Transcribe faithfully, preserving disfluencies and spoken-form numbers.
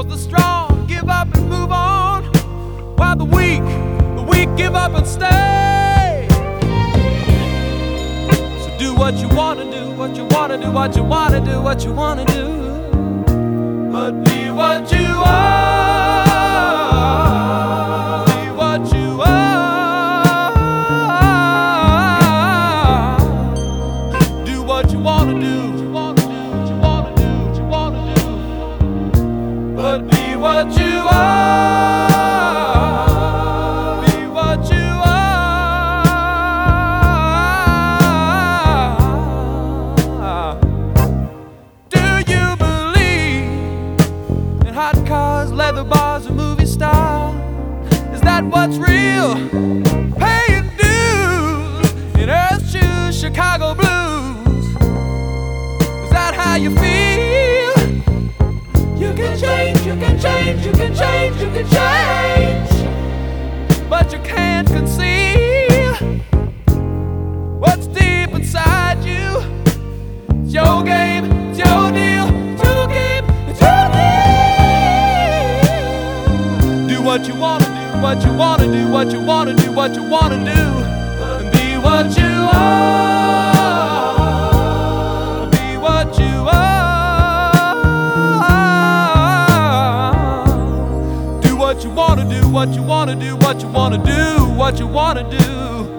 Cause the strong give up and move on, while the weak, the weak give up and stay. So do what you wanna do, what you wanna do, what you wanna do, what you wanna do. But be what you are. Be what you are. Do what you wanna do. But be what you are. Be what you are. Do you believe in hot cars, leather bars, and movie stars? Is that what's real? Paying dues in earth shoes, Chicago blues. Is that how you feel? You can change, you can change, you can change, you can change, but you can't conceal what's deep inside you. It's your game, it's your deal, it's your game, it's your deal. Do what you wanna do, what you wanna do, what you wanna do, what you wanna do, and be what you are. Be what you are. What you wanna do, what you wanna do, what you wanna do, what you wanna do.